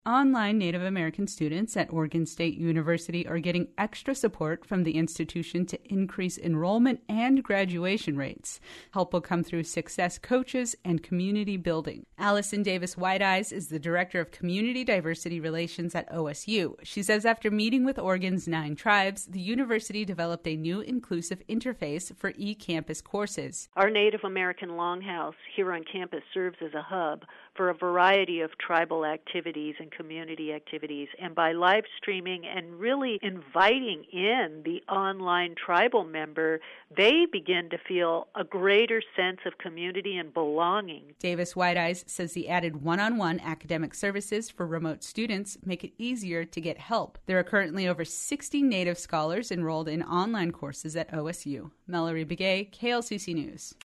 Online Native American students at Oregon State University are getting extra support from the institution to increase enrollment and graduation rates. Help will come through success coaches and community building. Allison Davis Whiteeyes is the Director of Community Diversity Relations at OSU. She says after meeting with Oregon's 9 tribes, the university developed a new inclusive interface for eCampus courses. Our Native American Longhouse here on campus serves as a hub for a variety of tribal activities and community activities, and by live streaming and really inviting in the online tribal member, they begin to feel a greater sense of community and belonging. Davis Whiteeyes says the added one-on-one academic services for remote students make it easier to get help. There are currently over 60 Native scholars enrolled in online courses at OSU. Mallory Begay, KLCC News.